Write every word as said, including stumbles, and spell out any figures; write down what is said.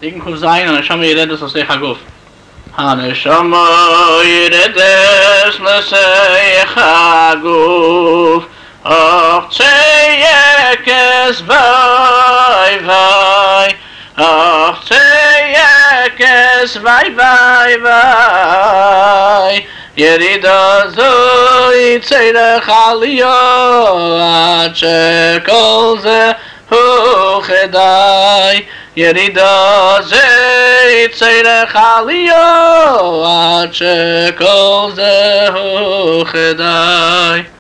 Dicken Kuf sein, הנשמה ירדת לסייך הגוף. הנשמה ירדת לסייך הגוף, אך ציייקס ביי ביי, אך ציייקס ביי ביי ביי. ירידה זו יצא לך עליו, עד שכל זה הוא כדאי. ירידה זו יצא לך עליו, עד שכל זה הוא כדאי.